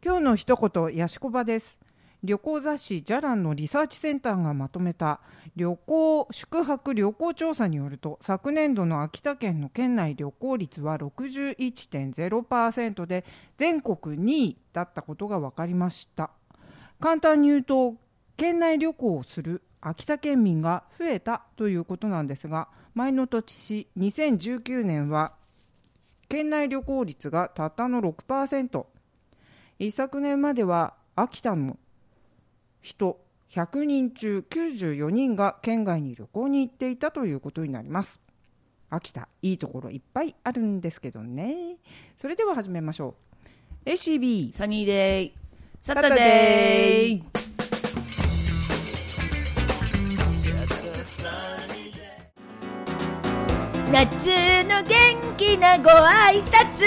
今日の一言、ヤシコバです。旅行雑誌ジャランのリサーチセンターがまとめた宿泊旅行調査によると、昨年度の秋田県の県内旅行率は 61.0% で全国2位だったことが分かりました。簡単に言うと、県内旅行をする秋田県民が増えたということなんですが、前の年2019年は県内旅行率がたったの 6%。 一昨年までは秋田の人100人中94人が県外に旅行に行っていたということになります。秋田、いいところいっぱいあるんですけどね。それでは始めましょう。 ACB サニーデイサタデー。夏の元気なご挨拶。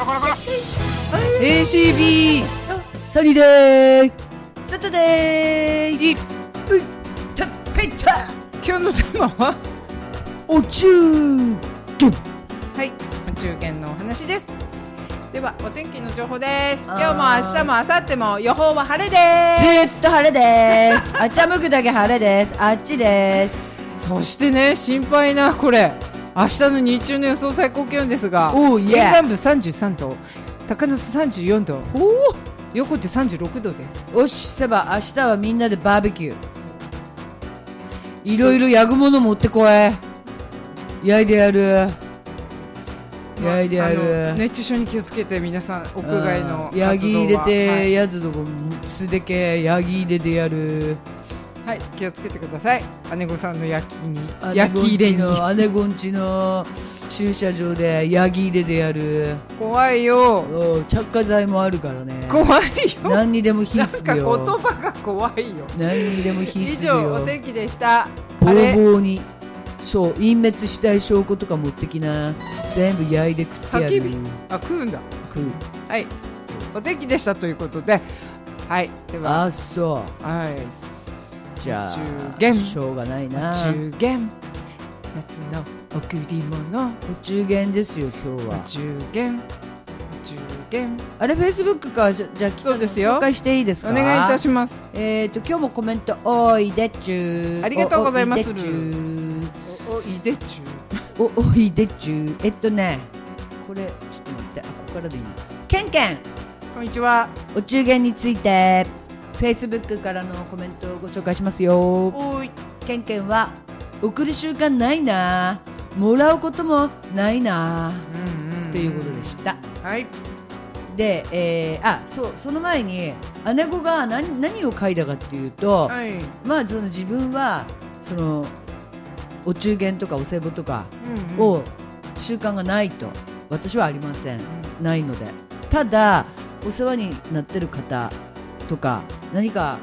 ACB サニーデーサタデー。 いたペタ。 今日のテーマはお中元。 はい、お中元のお話です。ではお天気の情報です。今日も明日も明後日も予報は晴れです。 ずっと晴れです。あっちゃむくだけ晴れです。あっちです。 そしてね、心配なこれ明日の日中の予想最高気温ですが、沿岸部33度、高野津34度、横手36度です。 よし、せば明日はみんなでバーベキュー。いろいろ焼くもの持ってこい。焼いてやる。焼いてやる。 熱中症に気をつけて皆さん、屋外の活動はヤギ入れて、やつどこすでけヤギ入れてやる。 はい、気をつけてください。姉御さんの焼き入れに、 姉御んちの駐車場でヤギ入れてやる。 怖いよ。 着火剤もあるからね。 怖いよ。 何にでも火つくよ。 なんか言葉が怖いよ。 何にでも火つくよ。 以上、お天気でした。 ボーボーに隠滅したい証拠とか持ってきな。全部焼いて食ってやる。 食うんだ。 食う。 はい、お天気でしたということで、はい、ではそう。 はい、 じゃあお中元、 しょうがないな。 お中元、夏の贈り物。 お中元ですよ今日は。 お中元、お中元。 あれフェイスブックか。じゃあそうですよ。 紹介していいですか。 お願いいたします。 今日もコメントおいでっちゅー。 ありがとうございます。 おいでっちゅー。 おいでっちゅー。おいでっちゅー。ね、これちょっと待って、ここからでいいの。ケンケン、 こんにちは。 お中元についてフェイスブックからのコメントをご紹介しますよ。 おい。 ケンケンは送る習慣ないな、もらうこともないな、ということでした。 はい。 で、その前に姉子が何を書いたかっていうと、 はい、 その自分はそのお中元とかお歳暮とかを習慣がないと。私はありません、ないので。ただお世話になってる方とか、何か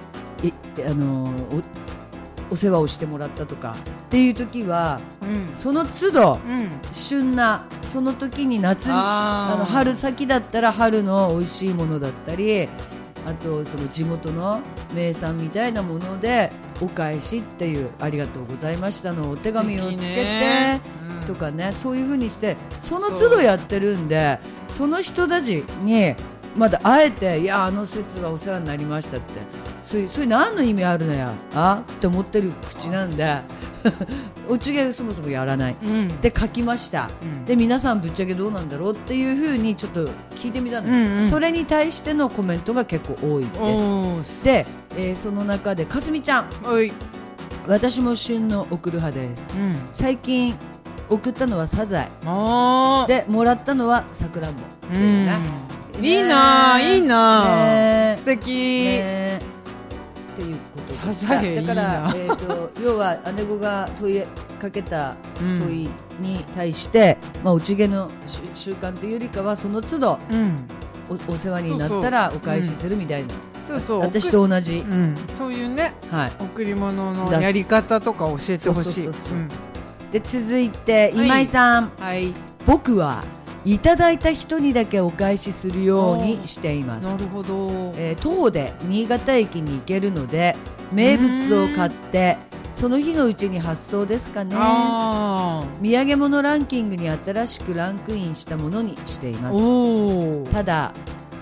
お世話をしてもらったとかっていう時は、その都度、旬なその時に春先だったら春の美味しいものだったり、あとその地元の名産みたいなものでお返しっていう、ありがとうございましたのお手紙をつけてとかね、そういう風にしてその都度やってるんで、その人たちにまだあえて、いやあの節はお世話になりましたって、それ何の意味あるのやって思ってる口なんでお中元そもそもやらない、で書きました、で皆さんぶっちゃけどうなんだろうっていう風にちょっと聞いてみたの、それに対してのコメントが結構多いです。で、その中でかすみちゃん、私も旬の送る派です、最近送ったのはサザエで、もらったのはさくらんぼ、 いいな、いいな、素敵っていうことでサザエいいな。 だから要は姉子が問いかけた問いに対して、お中元の習慣というよりかは、その都度、お世話になったらお返しするみたいな。私と同じ、 そういうね、贈り物のやり方とか教えてほしい。 で続いて今井さん、僕はいただいた人にだけお返しするようにしています。なるほど。徒歩で新潟駅に行けるので名物を買ってその日のうちに発送ですかね。土産物ランキングに新しくランクインしたものにしています。ただ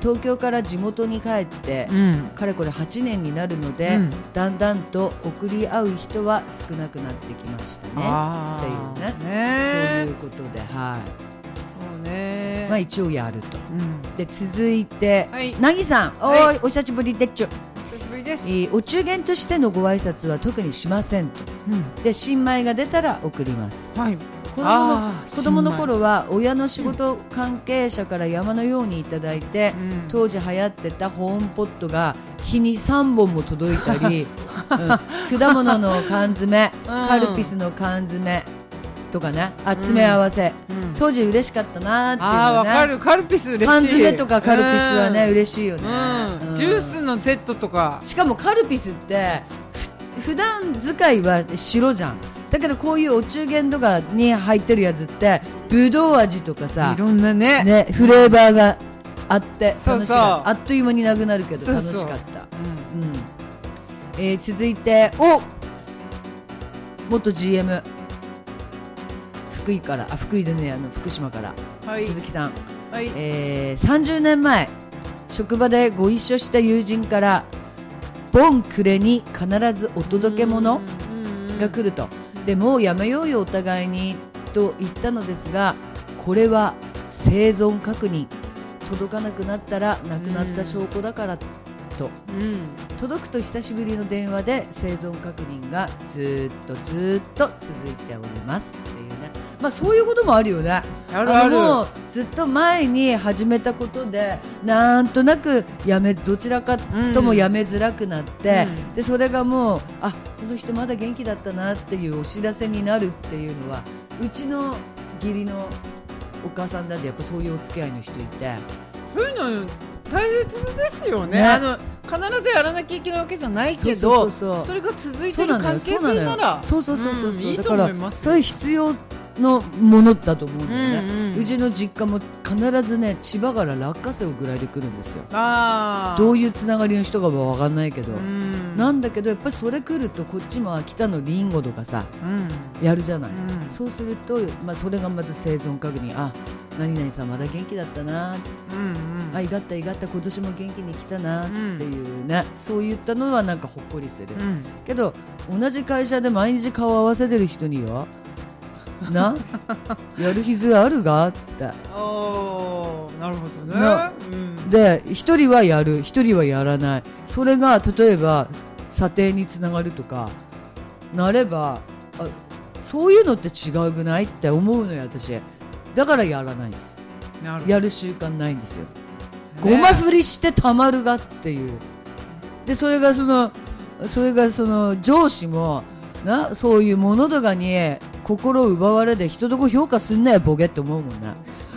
東京から地元に帰って、かれこれ8年になるので、だんだんと送り合う人は少なくなってきましたねっていうね、そういうことで、はい、そうね、まあ一応やると、で続いて、なぎさん、お久しぶりでっちゅ。お中元としてのご挨拶は特にしませんと、で新米が出たら送ります、子供の頃は親の仕事関係者から山のようにいただいて、当時流行ってた保温ポットが日に3本も届いたり、果物の缶詰、カルピスの缶詰とかね、詰め合わせ、当時嬉しかったなっていうのね。わかる、カルピス嬉しい。缶詰とかカルピスはね、嬉しいよね、 ジュースのセットとか。 しかもカルピスって普段使いは白じゃん。だけどこういうお中元とかに入ってるやつってぶどう味とかさ、 いろんな ねフレーバーがあって楽しかった。あっという間になくなるけど楽しかった。続いて元 GM福井から、福井でね、福島から、鈴木さん、30年前職場でご一緒した友人からボンクレに必ずお届け物が来ると、でもうやめようよお互いにと言ったのですが、これは生存確認、届かなくなったらなくなった証拠だからと、届くと久しぶりの電話で生存確認がずっと続いておりますっていうね、まあそういうこともあるよね。もうずっと前に始めたことでなんとなくどちらかともやめづらくなって、でそれがもうこの人まだ元気だったなっていうお知らせになるっていうのは、うちの義理のお母さんたちやっぱそういうお付き合いの人いて、 そういうの大切ですよね。必ずやらなきゃいけないわけじゃないけど、それが続いてる関係性ならいいと思います。 それ必要のものだと思うんだよね。うちの実家も必ずね、千葉から落花生をぐらいで来るんですよ。どういうつながりの人かは分かんないけど、なんだけどやっぱりそれ来るとこっちも秋田のリンゴとかさ、やるじゃない、そうすると、それがまず生存確認、何々さんまだ元気だったな、いがった今年も元気に来たなっていうね、そういったのはなんかほっこりする、けど同じ会社で毎日顔合わせてる人にはやる必要あるがって。なるほどね。 で一人はやる、一人はやらない。それが例えば査定につながるとかなれば、そういうのって違うくないって思うのよ私。だからやらないです。やる習慣ないんですよ。ごま振りしてたまるがっていう。でそれがその上司もそういうものとかに心を奪われて人とこ評価すんなよボケって思うもんね。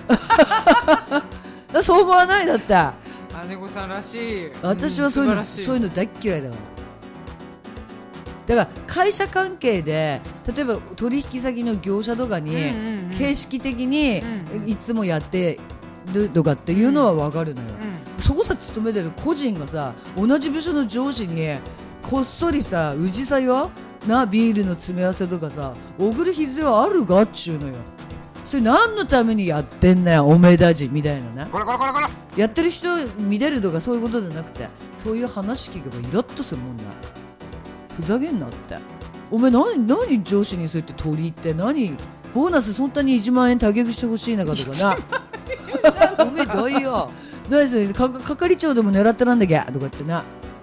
そう思わない？だって姉御さんらしい。 私はそういうの大っ嫌いだから。だから会社関係で例えば取引先の業者とかに形式的にいつもやってるとかっていうのは分かるのよ、そこさ勤めてる個人がさ、同じ部署の上司にこっそりさ、うじさよビールの詰め合わせとかさ送る必要あるがっちゅうのよ。それ何のためにやってんだよおめだじみたいなね。やってる人見れるとかそういうことじゃなくて、そういう話聞けばイラッとするもんな。ふざけんなって。お前何上司にそうやって取り入って何ボーナスそんなに1万円高くしてほしいのかとかな。おめえどうよ何それ係長でも狙ってなんだっけとか言ってな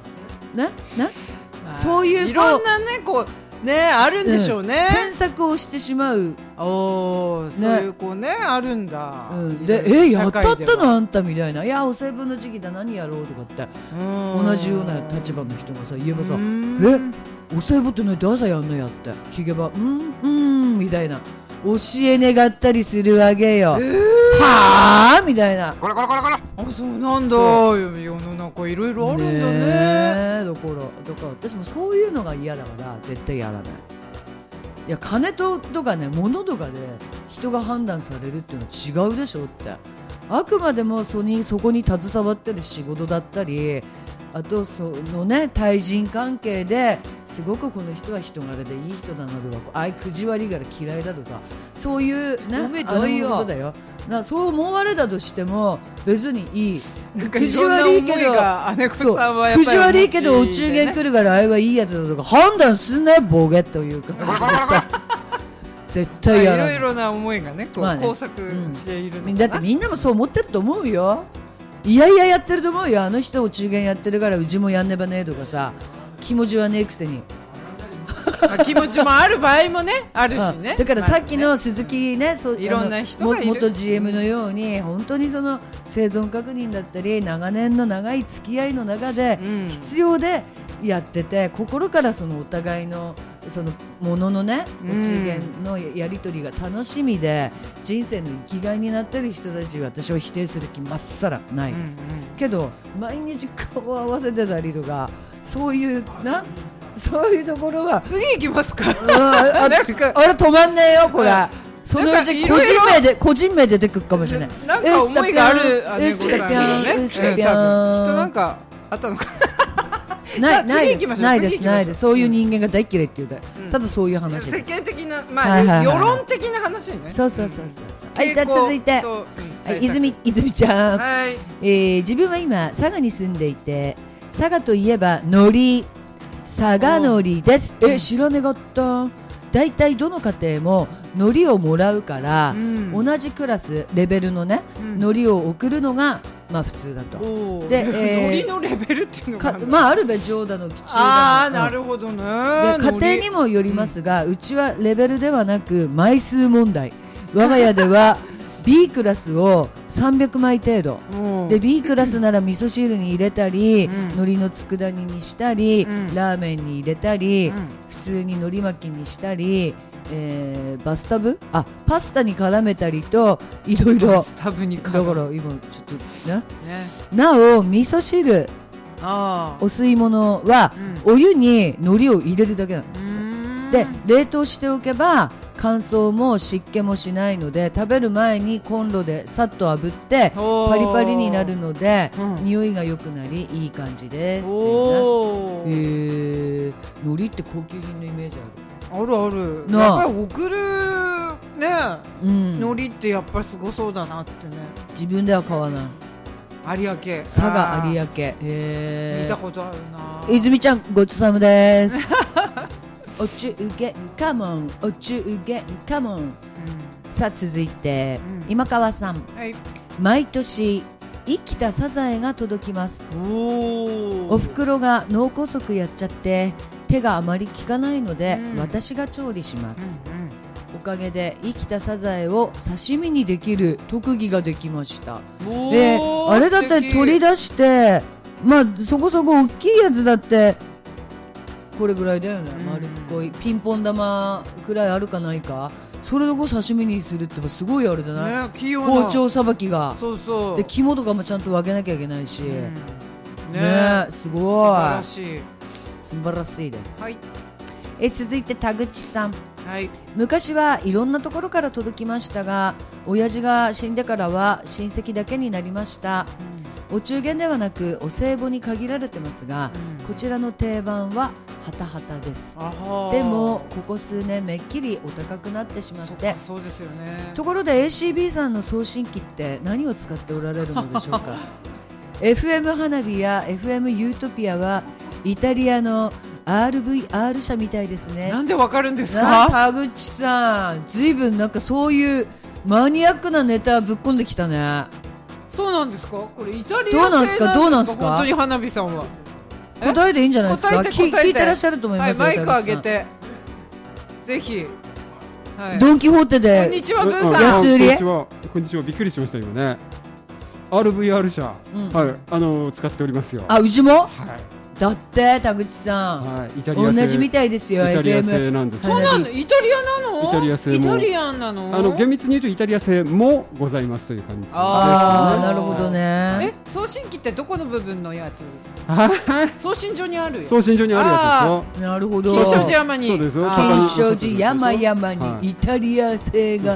そういういろんなねあるんでしょうね、 詮索をしてしまう。 そういうあるんだ、 でやったのあんたみたいな、いやお歳暮の時期だ何やろうとかって同じような立場の人がさ言えばさ、お歳暮って何って朝やんのやって聞けばみたいな教え願ったりするわけよ、はぁみたいな。 そうなんだ。世の中いろいろあるんだね。 だから私もそういうのが嫌だから絶対やらない。いや金とかね物とかで人が判断されるっていうのは違うでしょって。 あくまでもそこに携わってる仕事だったり、あとそのね対人関係ですごくこの人は人柄でいい人だなとか、あいくじ割り柄嫌いだとか、そういうねことだよ。そう思われたとしても別にいい。くじ割りけどくじ割りけどお中元来るからあいはいいやつだとか判断すんなよボケというか絶対やらない。 いろいろな思いがねこう、交錯しているのかな。 だってみんなもそう思ってると思うよ。いやいややってると思うよ。あの人お中元やってるからうちもやんねばねとかさ、気持ちはねえくせに気持ちもある場合もねあるしね。 だからさっきの鈴木ね、 いろんな人がいる元 GM のように本当にその生存確認だったり長年の長い付き合いの中で必要でやってて、心からそのお互いのそのもののねお中元のやり取りが楽しみで人生の生きがいになってる人たちは私は否定する気まっさらないです、けど毎日顔を合わせてたりとかそういうところは次行きますか。 あれ止まんねえよこれ。そのうち個人名出てくるかもしれない。 なんか思いがある姉子さんがね。きっとなんかあったのか。 ないです。そういう人間が大嫌いっていうただそういう話です。 世間的な世論的な話ね。 そう。はい、じゃあ続いて泉ちゃん。自分は今佐賀に住んでいて、佐賀といえば海苔、佐賀海苔です。知らねがった。だいたいどの家庭も海苔をもらうから、同じクラスレベルのね、海苔を送るのがまあ普通だと。 で、海苔のレベルっていうのがあるべ上だの中だの。 ああなるほどね。 家庭にもよりますが、うちはレベルではなく枚数問題。我が家ではB クラスを300枚程度で B クラスなら味噌汁に入れたり、海苔の佃煮にしたり、ラーメンに入れたり、普通に海苔巻きにしたり、パスタに絡めたりといろいろ。 バスタブにだから今ちょっとねなお味噌汁お吸い物は、お湯に海苔を入れるだけなんですよ。で冷凍しておけば乾燥も湿気もしないので、食べる前にコンロでさっと炙ってパリパリになるので、匂いが良くなりいい感じですっていうね。海苔って高級品のイメージある。やっぱり送るね、海苔ってやっぱりすごそうだなってね。 自分では買わない。 有明、 佐賀有明、 見たことあるな。 泉ちゃんごちそうさまです。お中元カモン、お中元カモン。さあ続いて、今川さん、毎年生きたサザエが届きます。お袋が脳梗塞やっちゃって手があまり効かないので、私が調理します。おかげで生きたサザエを刺身にできる特技ができました。あれだって取り出して、そこそこ大きいやつだってこれぐらいだよね。丸っこいピンポン玉くらいあるかないか、それを刺身にするってすごいあれだな、包丁さばきが。で肝とかもちゃんと分けなきゃいけないし、すごい素晴らしいです。続いて田口さん、昔はいろんなところから届きましたが、親父が死んでからは親戚だけになりました。お中元ではなくお歳暮に限られてますが、こちらの定番はハタハタです。でもここ数年めっきりお高くなってしまって。 そうですよね。 ところで ACB さんの送信機って何を使っておられるのでしょうか。FM 花火や FM ユートピアはイタリアの RVR 社みたいですね。 なんでわかるんですか。 田口さん、ずいぶんなんかそういうマニアックなネタぶっこんできたね。 そうなんですか。これイタリア製なんですか。どうなんですか。本当に花火さんは答えでいいんじゃないですか。聞いてらっしゃると思いますよ。 マイク上げてぜひ、 ドンキホーテで。 こんにちは、ブーさん。 安売り。 こんにちは。びっくりしました今ね。RVR 社、使っておりますよ。 うちも。だって田口さん、同じみたいですよ。 イタリア製なんです。 そうなの。イタリアなの。 イタリア製も。 イタリアンなの。 厳密に言うとイタリア製もございますという感じです。 なるほどね。 送信機ってどこの部分のやつ。送信所にあるよ。 送信所にあるやつですよ。 なるほど。 金賞寺山に。 そうですよ。 金賞寺山々にイタリア製が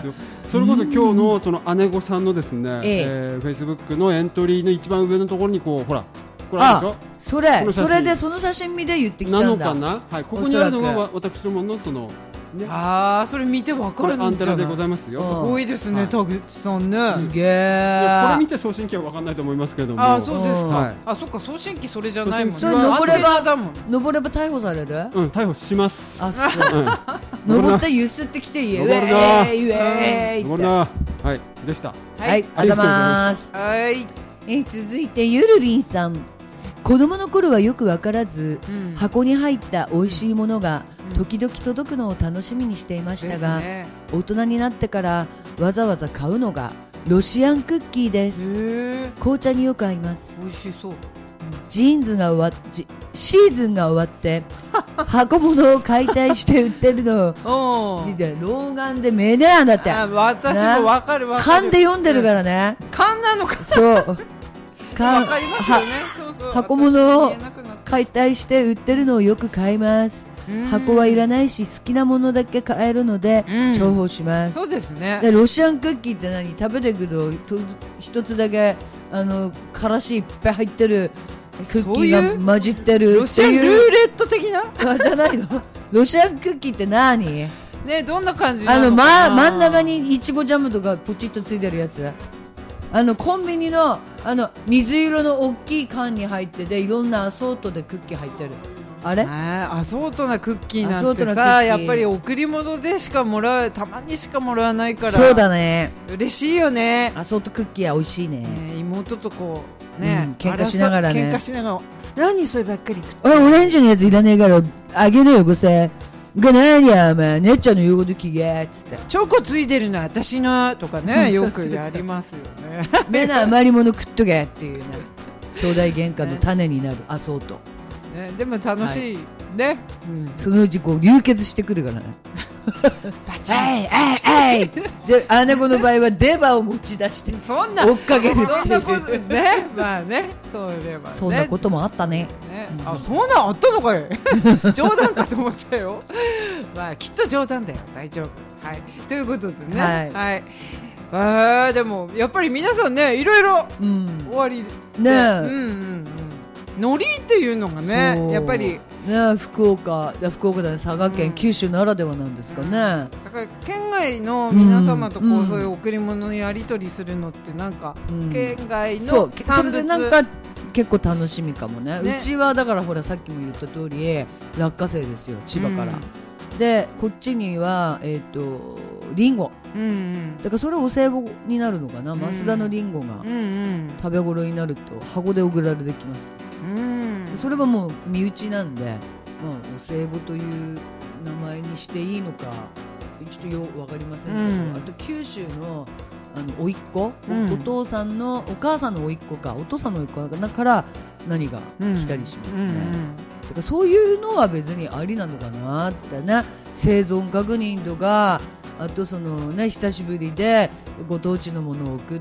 それこそ今日のその姉御さんのですね、Facebook のエントリーの一番上のところにこうほらこれあるでしょ。 それでその写真見で言ってきたんだ。 なのかな。はい、ここにあるのが私どものそのね。 それ見てわかるんじゃない。 アンテナでございますよ。 すごいですね、田口さんね。 すげえ。 これ見て送信機はわかんないと思いますけども。 そうですか。そっか、送信機それじゃないもんね。 それ登れば逮捕される？ 逮捕します。 そう。登ってゆすってきて登るな。登るな。はい、でした。 はい、ありがとうございます。 はい。 続いてゆるりんさん。子供の頃はよく分からず、箱に入った美味しいものが時々届くのを楽しみにしていましたが、大人になってからわざわざ買うのがロシアンクッキーです。紅茶によく合います。 美味しそう。 シーズンが終わって箱物を解体して売ってるのを老眼で目ねなんだって。 私も分かる。 勘で読んでるからね。 勘なのか。 そうわかりますよね。 箱物を解体して売ってるのをよく買います。箱はいらないし好きなものだけ買えるので重宝します。 そうですね。 でロシアンクッキーって何？食べていくと一つだけからしいっぱい入ってるクッキーが混じってるっていうロシアンルーレット的なじゃないの？ロシアンクッキーって何？ ね、どんな感じなのかな。 真ん中にいちごジャムとかポチッとついてるやつ。コンビニの水色の大きい缶に入ってていろんなアソートでクッキー入ってる。あれ？ アソートなクッキーなんてさ、やっぱり贈り物でしかもらう、たまにしかもらわないから。 そうだね。 嬉しいよね。 アソートクッキーは美味しいね。 妹とこうね、 喧嘩しながらね。 喧嘩しながら。何そればっかり食って。 オレンジのやついらねえからあげるよ5000。が何やお前姉ちゃんの言うこと聞けっつってチョコついてるの私のとかねよくやりますよね。 目の余り物食っとけっていうね兄弟喧嘩の種になるアソート、 でも楽しい、ね、 そのうちこう流血してくるからねバチンで姉子の場合は出刃を持ち出してそんな追っかけるっていうそんなことねまあねそれはねそんなこともあったね。 そんなんあったのかい冗談かと思ったよ。まあきっと冗談だよ大丈夫。はいということでねはい、でもやっぱり皆さんねいろいろ終わりね海苔っていうのがねやっぱりね福岡だね佐賀県、九州ならではなんですかね。だから県外の皆様とこう、そういう贈り物のやり取りするのってなんか、県外の産物それでなんか結構楽しみかもね。うちはだからほらさっきも言った通り落花生ですよ千葉から、でこっちにはリンゴ、だからそれお歳暮になるのかな、増田のリンゴが食べ頃になると箱で送られてきます。それはもう身内なんで、お歳暮という名前にしていいのかちょっとよく分かりませんけど、あと九州の甥っ子、お父さんのお母さんの甥っ子かお父さんの甥っ子だから何が来たりしますね。だからそういうのは別にありなのかなってね。生存確認とかあとそのね久しぶりでご当地のものを送って、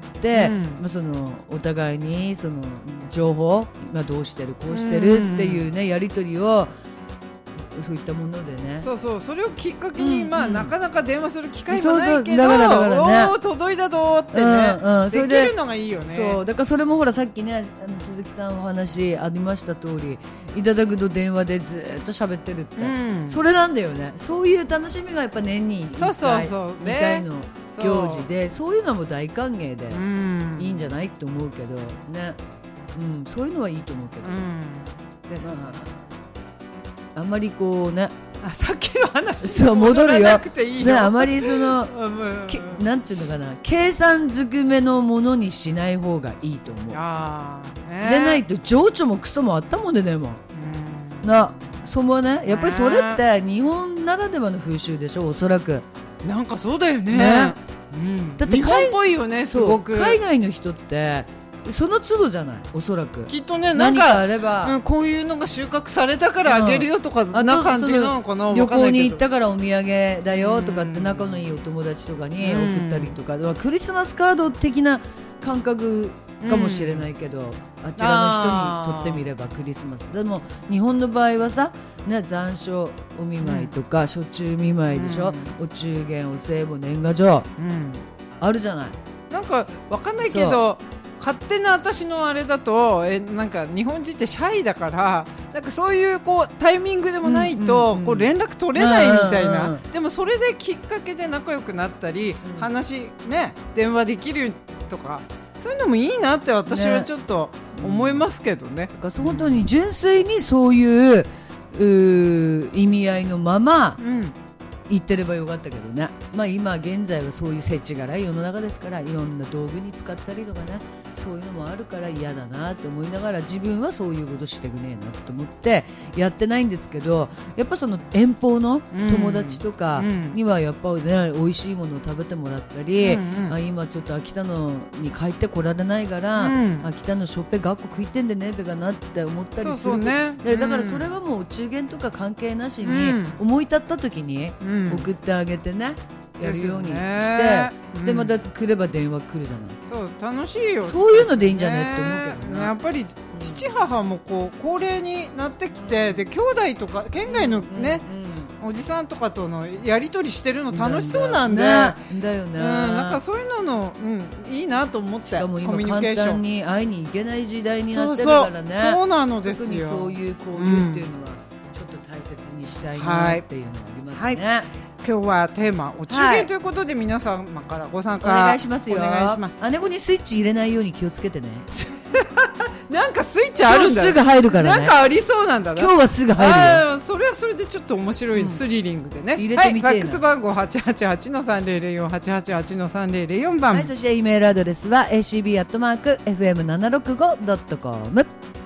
そのお互いにその情報今どうしてるこうしてるっていうねやり取りをそういったものでねそれをきっかけに、なかなか電話する機会もないけどだからね届いたぞってね、できるのがいいよね。 そうだからそれもほらさっきね鈴木さんお話ありました通りいただくと電話でずっと喋ってるって、それなんだよね。そういう楽しみがやっぱ年に1回2回の行事でそういうのも大歓迎でいいんじゃないって思うけどね、そういうのはいいと思うけど、ですあんまりこうねさっきの話に戻らなくていいよ、 ね、あまりそのなんていうのかな計算ずくめのものにしない方がいいと思う。でないと情緒もクソもあったもんでねもそうねやっぱりそれって日本ならではの風習でしょおそらく。 なんかそうだよね。だって日本っぽいよねすごく。 海外の人ってその都度じゃないおそらくきっとねなんかあれば、こういうのが収穫されたからあげるよとかな感じなのかな。 旅行に行ったからお土産だよとかって仲のいいお友達とかに送ったりとか、クリスマスカード的な感覚かもしれないけど、あちらの人にとってみればクリスマスでも日本の場合はさ、残暑お見舞いとか、暑中見舞いでしょ、お中元お歳暮年賀状、 あるじゃない。 なんかわかんないけど勝手な私のあれだとなんか日本人ってシャイだからなんかそういうこうタイミングでもないとこう連絡取れないみたいな、でもそれできっかけで仲良くなったり、話ね電話できるとかそういうのもいいなって私はちょっと思いますけどね。 だから本当に純粋にそういう意味合いのまま、言ってればよかったけどね。まあ今現在はそういう世知辛い世の中ですから、いろんな道具に使ったりとかね、そういうのもあるから嫌だなって思いながら、自分はそういうことしてくねえなと思ってやってないんですけど、やっぱその遠方の友達とかにはやっぱね、美味しいものを食べてもらったり、今ちょっと秋田のに帰ってこられないから、秋田のしょっぺ学校食いてんでねべかなって思ったりする。でだからそれはもう中元とか関係なしに、思い立った時に送ってあげてね、やるようにして、でまた来れば電話来るじゃない。 そう楽しいよ。 そういうのでいいんじゃないって思うけどね。 やっぱり父母もこう高齢になってきて、で兄弟とか県外のね、おじさんとかとのやり取りしてるの楽しそうなんで、 だよね。 なんかそういうのいいなと思って。しかも今簡単に会いに行けない時代になってるからね。 そうなのですよ。 特にそういう交流っていうのはちょっと大切にしたいなっていうのがありますね。 今日はテーマお中元ということで、皆様からご参加お願いしますよ。 お願いします。 姉子にスイッチ入れないように気をつけてね。 なんかスイッチあるんだ。 今日すぐ入るからね。 なんかありそうなんだな。 今日はすぐ入るよ。 それはそれでちょっと面白い、スリリングでね。 入れてみて。 ファックス番号888-3004 888-3004番。 そしてイメールアドレスは acb@fm765.com。